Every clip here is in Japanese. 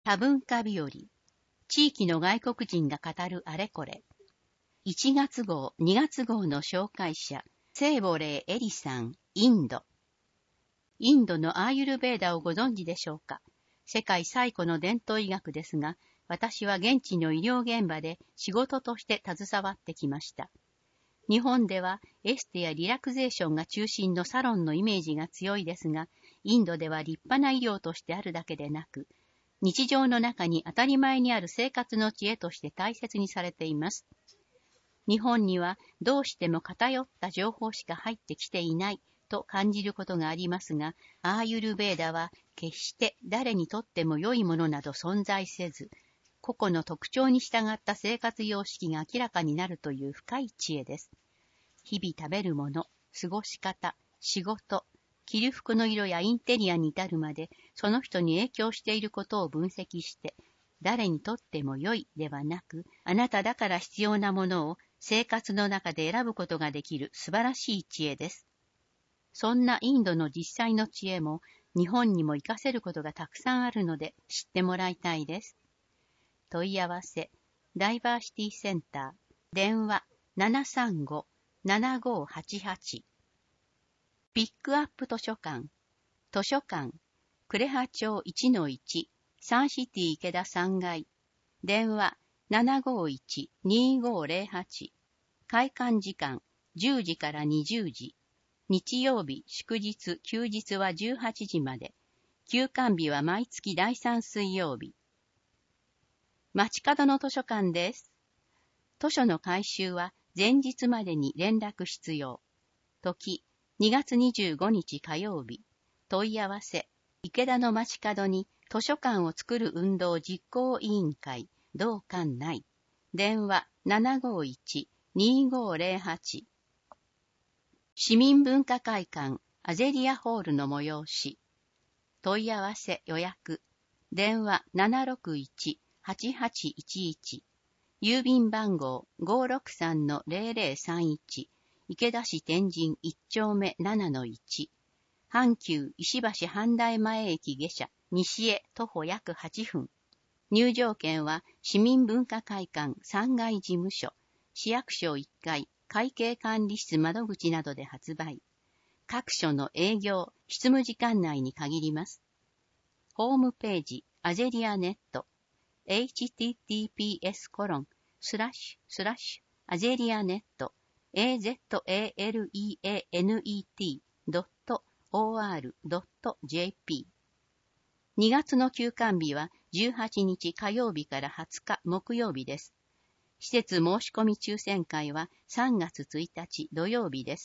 多文化日和。地域の外国人が語るあれこれ。1月号、2月号の紹介者、セーボレー・エリさん、インド。インドのアーユルベーダをご存知でしょうか。世界最古の伝統医学ですが、私は現地の医療現場で仕事として携わってきました。日本ではエステやリラクゼーションが中心のサロンのイメージが強いですが、インドでは立派な医療としてあるだけでなく、日常の中に当たり前にある生活の知恵として大切にされています。日本にはどうしても偏った情報しか入ってきていないと感じることがありますが、アーユルベーダは決して誰にとっても良いものなど存在せず、個々の特徴に従った生活様式が明らかになるという深い知恵です。日々食べるもの、過ごし方、仕事、着る服の色やインテリアに至るまで、その人に影響していることを分析して、誰にとっても良いではなく、あなただから必要なものを生活の中で選ぶことができる素晴らしい知恵です。そんなインドの実際の知恵も、日本にも活かせることがたくさんあるので知ってもらいたいです。問い合わせ、ダイバーシティセンター、電話735-7588。ピックアップ図書館、呉羽町 1-1、サンシティ池田3階、電話751-2508、開館時間10時から20時、日曜日、祝日、休日は18時まで、休館日は毎月第3水曜日。街角の図書館です。図書の回収は前日までに連絡必要。時、2月25日火曜日。問い合わせ、池田の街角に図書館を作る運動実行委員会、同館内。電話751-2508。市民文化会館、アゼリアホールの催し。問い合わせ予約。電話761-8811。郵便番号 563-0031。池田市天神1丁目 7-1。阪急石橋阪大前駅下車、西へ徒歩約8分。入場券は市民文化会館3階事務所、市役所1階、会計管理室窓口などで発売。各所の営業、執務時間内に限ります。ホームページ、アゼリアネット、https://azerianet.or.jp。 2月の休館日は18日火曜日から20日木曜日です。施設申し込み抽選会は3月1日土曜日です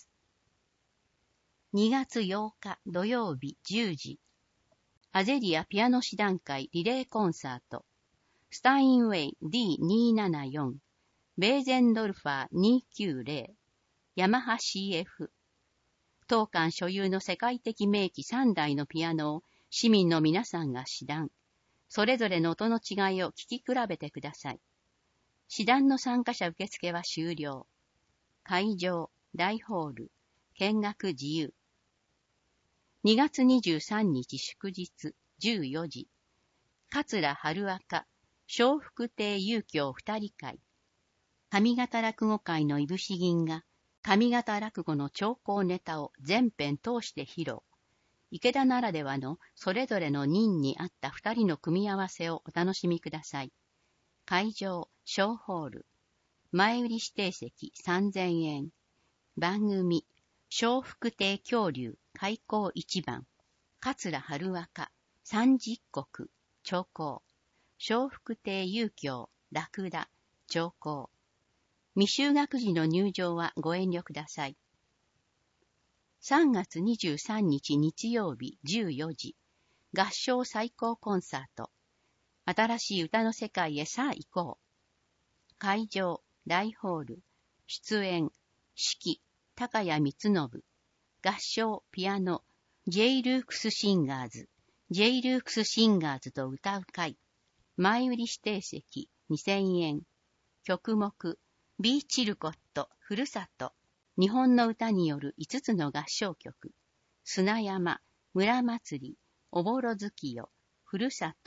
。2月8日土曜日10時。アゼリアピアノ師団会リレーコンサート。スタインウェイ D274、ベーゼンドルファー290、ヤマハ CF。当館所有の世界的名器3台のピアノを市民の皆さんが指弾。それぞれの音の違いを聞き比べてください。指弾の参加者受付は終了。会場、大ホール、見学自由。2月23日祝日14時。桂春赤、笑福亭遊興二人会。上方落語会のいぶし銀が、上方落語の長考ネタを全編通して披露。池田ならではのそれぞれの任に合った二人の組み合わせをお楽しみください。会場、小ホール。前売り指定席3000円。番組、笑福亭恐竜開口一番。桂春赤、三十石、長考。笑福亭遊興、ラクダ、長考。未就学児の入場はご遠慮ください。3月23日日曜日14時。合唱最高コンサート。新しい歌の世界へさあ行こう。会場、大ホール。出演、指揮、高谷光信。合唱、ピアノ、J. ルークスシンガーズ。J. ルークスシンガーズと歌う会。前売り指定席2000円。曲目、ビーチルコット、ふるさと。日本の歌による5つの合唱曲。砂山、村祭り、おぼろ月夜、ふるさと、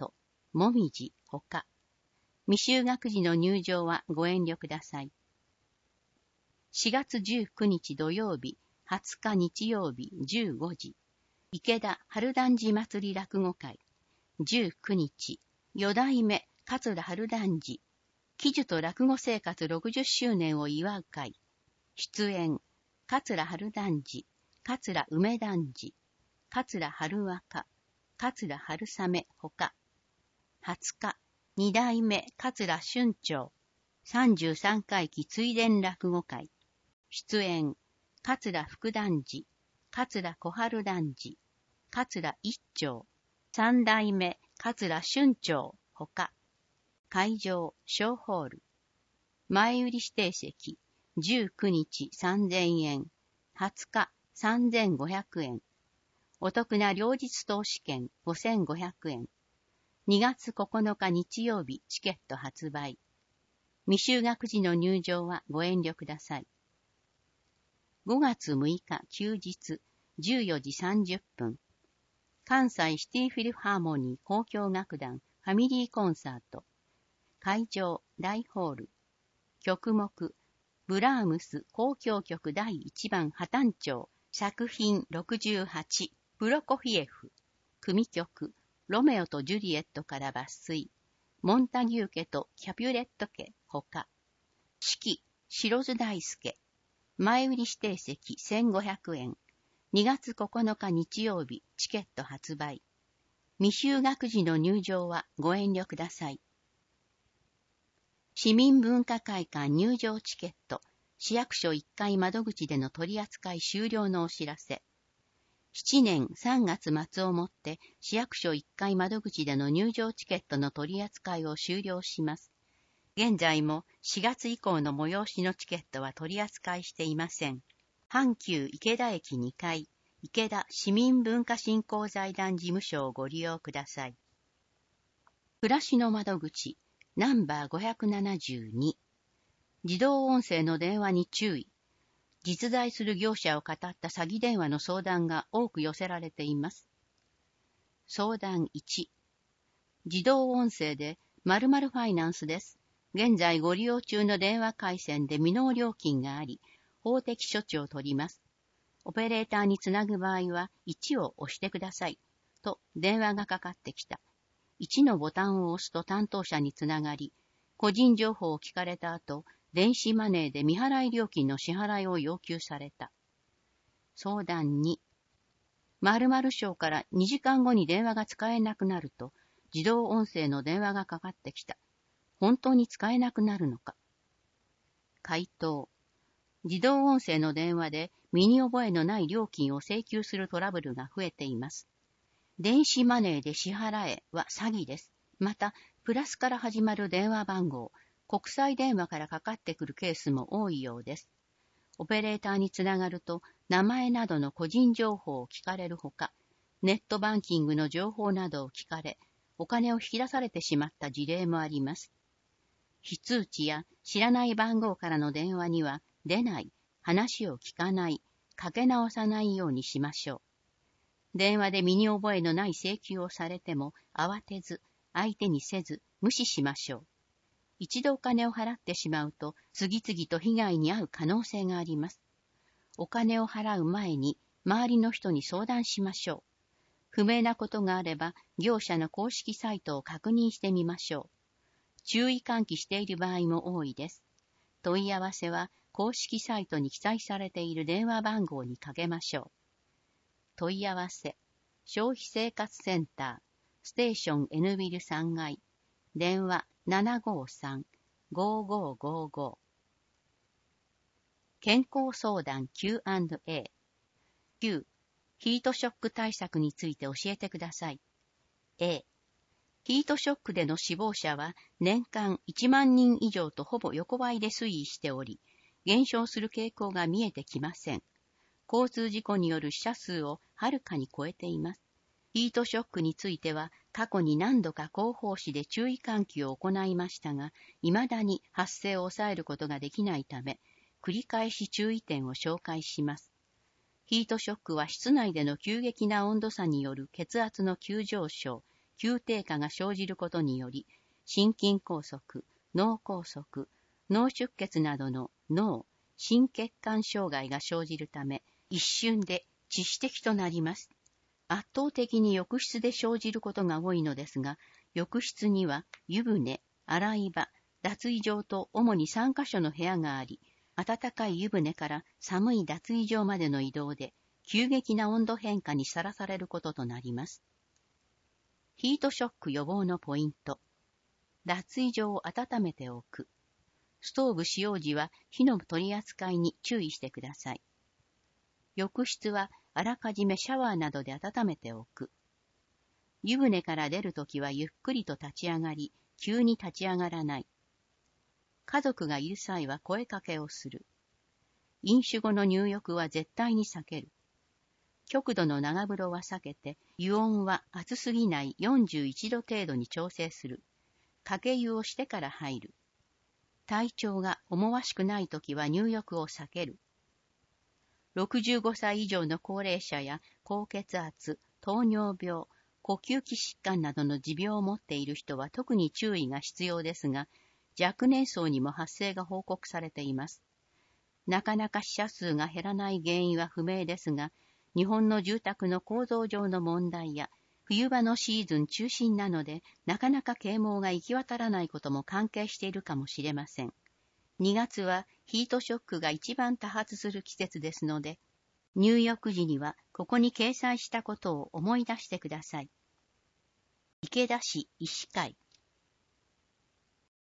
もみじ、ほか。未就学児の入場はご遠慮ください。4月19日土曜日、20日日曜日15時。池田春団治祭り落語会。19日、四代目桂春団治。喜寿と落語生活60周年を祝う会。出演、桂春団治、桂梅団治、桂春若、桂春雨ほか。20日、二代目桂春長。33回忌追伝落語会。出演、桂福団治、桂小春団治、桂一長、三代目桂春長ほか。会場、小ホール。前売り指定席、19日3000円、20日3500円。お得な両日投資券5500円。2月9日日曜日チケット発売。未就学児の入場はご遠慮ください。5月6日休日14時30分。関西シティフィルハーモニー交響楽団ファミリーコンサート。会場大ホール。曲目ブラームス交響曲第1番破綻調作品68プロコフィエフ。組曲ロメオとジュリエットから抜粋。モンタギュー家とキャピュレット家ほか。指揮白津大輔。前売り指定席1500円。2月9日日曜日チケット発売。未就学児の入場はご遠慮ください。市民文化会館入場チケット、市役所1階窓口での取り扱い終了のお知らせ。7年3月末をもって市役所1階窓口での入場チケットの取り扱いを終了します。現在も4月以降の催しのチケットは取り扱いしていません。阪急池田駅2階、池田市民文化振興財団事務所をご利用ください。暮らしの窓口、ナンバー572。自動音声の電話に注意。実在する業者を語った詐欺電話の相談が多く寄せられています。相談1。自動音声で〇〇ファイナンスです。現在ご利用中の電話回線で未納料金があり、法的処置を取ります。オペレーターにつなぐ場合は1を押してください。と電話がかかってきた。1のボタンを押すと担当者につながり、個人情報を聞かれた後、電子マネーで未払い料金の支払いを要求された。相談2。〇〇省から2時間後に電話が使えなくなると、自動音声の電話がかかってきた。本当に使えなくなるのか。回答。自動音声の電話で身に覚えのない料金を請求するトラブルが増えています。電子マネーで支払えは詐欺です。また、プラスから始まる電話番号、国際電話からかかってくるケースも多いようです。オペレーターにつながると、名前などの個人情報を聞かれるほか、ネットバンキングの情報などを聞かれ、お金を引き出されてしまった事例もあります。非通知や知らない番号からの電話には出ない、話を聞かない、かけ直さないようにしましょう。電話で身に覚えのない請求をされても慌てず、相手にせず無視しましょう。一度お金を払ってしまうと次々と被害に遭う可能性があります。お金を払う前に周りの人に相談しましょう。不明なことがあれば業者の公式サイトを確認してみましょう。注意喚起している場合も多いです。問い合わせは公式サイトに記載されている電話番号にかけましょう。問い合わせ、消費生活センター、ステーション N ビル3階、電話 753-5555。健康相談 Q&A。9、ヒートショック対策について教えてください。A、ヒートショックでの死亡者は年間1万人以上とほぼ横ばいで推移しており、減少する傾向が見えてきません。交通事故による死者数をはるかに超えています。ヒートショックについては過去に何度か広報誌で注意喚起を行いましたが、未だに発生を抑えることができないため、繰り返し注意点を紹介します。ヒートショックは室内での急激な温度差による血圧の急上昇、 急低下が生じることにより、心筋梗塞、脳梗塞、脳出血などの脳、心血管障害が生じるため、一瞬で致死的となります。圧倒的に浴室で生じることが多いのですが、浴室には湯船、洗い場、脱衣場と主に3カ所の部屋があり、暖かい湯船から寒い脱衣場までの移動で、急激な温度変化にさらされることとなります。ヒートショック予防のポイント。脱衣場を温めておく。ストーブ使用時は火の取り扱いに注意してください。浴室はあらかじめシャワーなどで温めておく。湯船から出るときはゆっくりと立ち上がり、急に立ち上がらない。家族がいる際は声かけをする。飲酒後の入浴は絶対に避ける。極度の長風呂は避けて、湯温は熱すぎない41度程度に調整する。かけ湯をしてから入る。体調が思わしくないときは入浴を避ける。65歳以上の高齢者や高血圧、糖尿病、呼吸器疾患などの持病を持っている人は特に注意が必要ですが、若年層にも発生が報告されています。なかなか死者数が減らない原因は不明ですが、日本の住宅の構造上の問題や、冬場のシーズン中心なので、なかなか啓蒙が行き渡らないことも関係しているかもしれません。2月はヒートショックが一番多発する季節ですので、入浴時にはここに掲載したことを思い出してください。池田市医師会